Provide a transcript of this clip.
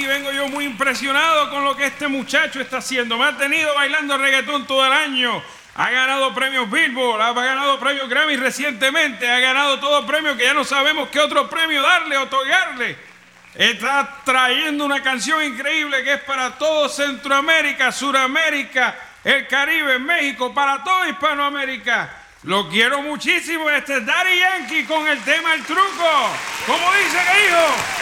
vengo yo muy impresionado con lo que este muchacho está haciendo. Me ha tenido bailando reggaetón todo el año. Ha ganado premios Billboard, ha ganado premios Grammy recientemente, ha ganado todos premios que ya no sabemos qué otro premio darle, otorgarle. Está trayendo una canción increíble que es para todo Centroamérica, Suramérica, el Caribe, México, para toda Hispanoamérica. Lo quiero muchísimo. Este es Daddy Yankee con el tema El Truco. ¿Cómo dice que hijo?